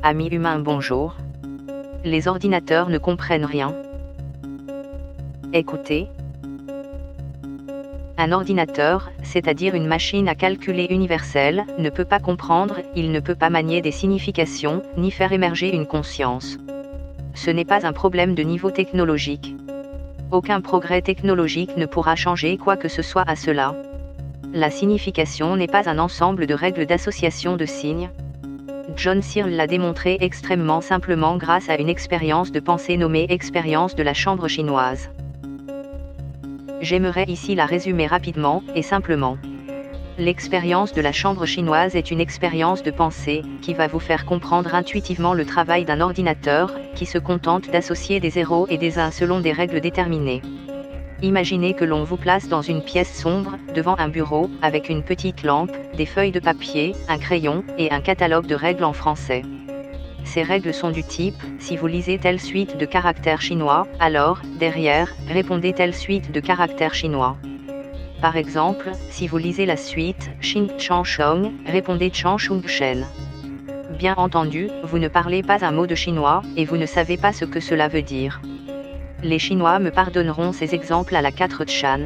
Amis humains, bonjour. Les ordinateurs ne comprennent rien. Écoutez. Un ordinateur, c'est-à-dire une machine à calculer universelle, ne peut pas comprendre, il ne peut pas manier des significations, ni faire émerger une conscience. Ce n'est pas un problème de niveau technologique. Aucun progrès technologique ne pourra changer quoi que ce soit à cela. La signification n'est pas un ensemble de règles d'association de signes. John Searle l'a démontré extrêmement simplement grâce à une expérience de pensée nommée expérience de la chambre chinoise. J'aimerais ici la résumer rapidement et simplement. L'expérience de la chambre chinoise est une expérience de pensée, qui va vous faire comprendre intuitivement le travail d'un ordinateur, qui se contente d'associer des 0 et des 1 selon des règles déterminées. Imaginez que l'on vous place dans une pièce sombre, devant un bureau, avec une petite lampe, des feuilles de papier, un crayon, et un catalogue de règles en français. Ces règles sont du type, si vous lisez telle suite de caractères chinois, alors, derrière, répondez telle suite de caractères chinois. Par exemple, si vous lisez la suite, Xin Chang Shong, répondez Chang Shung Shen. Bien entendu, vous ne parlez pas un mot de chinois, et vous ne savez pas ce que cela veut dire. Les Chinois me pardonneront ces exemples à la 4 Chan.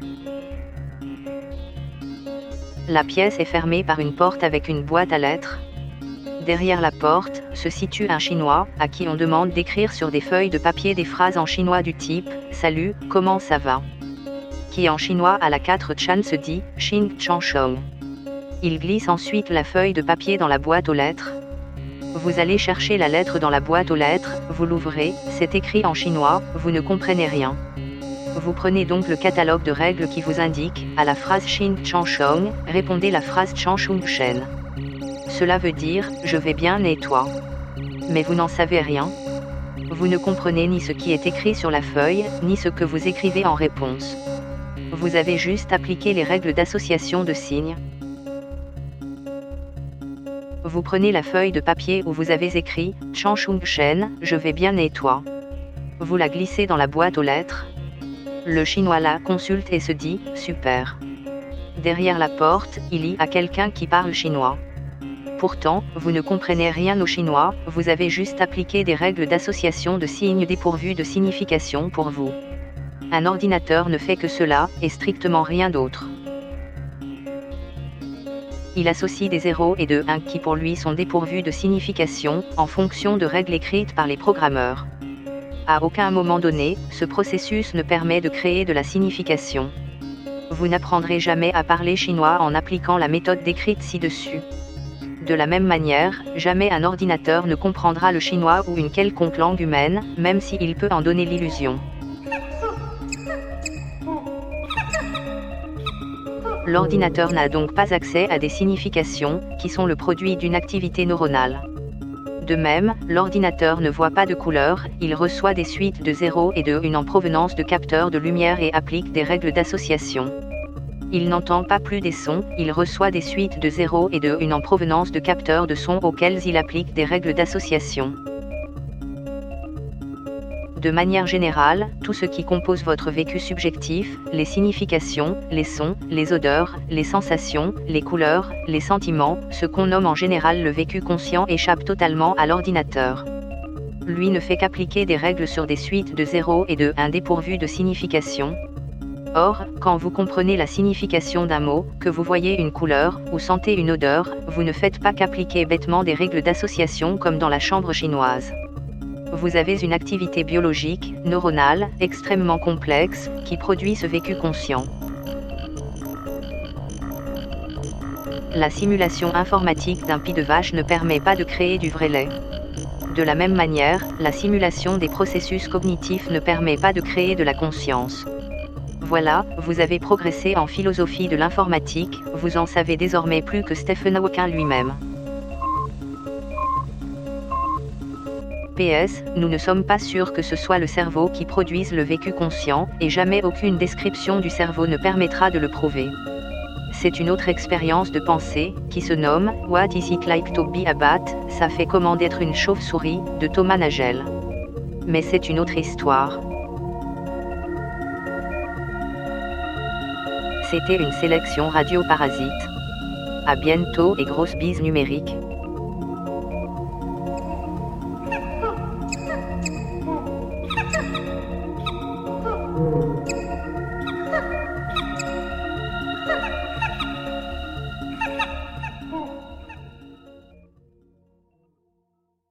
La pièce est fermée par une porte avec une boîte à lettres. Derrière la porte, se situe un Chinois, à qui on demande d'écrire sur des feuilles de papier des phrases en chinois du type « Salut, comment ça va ?» qui en chinois à la 4 Chan se dit « Xin Chang Shong ». Il glisse ensuite la feuille de papier dans la boîte aux lettres. Vous allez chercher la lettre dans la boîte aux lettres, vous l'ouvrez, c'est écrit en chinois, vous ne comprenez rien. Vous prenez donc le catalogue de règles qui vous indique, à la phrase Xin Chang Shong, répondez la phrase Chang Shung Shen. Cela veut dire, je vais bien et toi. Mais vous n'en savez rien. Vous ne comprenez ni ce qui est écrit sur la feuille, ni ce que vous écrivez en réponse. Vous avez juste appliqué les règles d'association de signes. Vous prenez la feuille de papier où vous avez écrit « Chang Shung Shen, je vais bien et toi ». Vous la glissez dans la boîte aux lettres. Le Chinois la consulte et se dit « Super ». Derrière la porte, il y a quelqu'un qui parle chinois. Pourtant, vous ne comprenez rien au chinois, vous avez juste appliqué des règles d'association de signes dépourvues de signification pour vous. Un ordinateur ne fait que cela, et strictement rien d'autre. Il associe des 0 et des 1 qui pour lui sont dépourvus de signification, en fonction de règles écrites par les programmeurs. À aucun moment donné, ce processus ne permet de créer de la signification. Vous n'apprendrez jamais à parler chinois en appliquant la méthode décrite ci-dessus. De la même manière, jamais un ordinateur ne comprendra le chinois ou une quelconque langue humaine, même s'il peut en donner l'illusion. L'ordinateur n'a donc pas accès à des significations, qui sont le produit d'une activité neuronale. De même, l'ordinateur ne voit pas de couleurs, il reçoit des suites de 0 et de 1 en provenance de capteurs de lumière et applique des règles d'association. Il n'entend pas plus des sons, il reçoit des suites de 0 et de 1 en provenance de capteurs de sons auxquels il applique des règles d'association. De manière générale, tout ce qui compose votre vécu subjectif, les significations, les sons, les odeurs, les sensations, les couleurs, les sentiments, ce qu'on nomme en général le vécu conscient échappe totalement à l'ordinateur. Lui ne fait qu'appliquer des règles sur des suites de 0 et de 1 dépourvues de signification. Or, quand vous comprenez la signification d'un mot, que vous voyez une couleur, ou sentez une odeur, vous ne faites pas qu'appliquer bêtement des règles d'association comme dans la chambre chinoise. Vous avez une activité biologique, neuronale, extrêmement complexe, qui produit ce vécu conscient. La simulation informatique d'un pis de vache ne permet pas de créer du vrai lait. De la même manière, la simulation des processus cognitifs ne permet pas de créer de la conscience. Voilà, vous avez progressé en philosophie de l'informatique, vous en savez désormais plus que Stephen Hawking lui-même. PS, nous ne sommes pas sûrs que ce soit le cerveau qui produise le vécu conscient, et jamais aucune description du cerveau ne permettra de le prouver. C'est une autre expérience de pensée, qui se nomme « What is it like to be a bat ?» Ça fait comment d'être une chauve-souris, de Thomas Nagel. Mais c'est une autre histoire. C'était une sélection Radio Parasite. À bientôt et grosse bise numérique.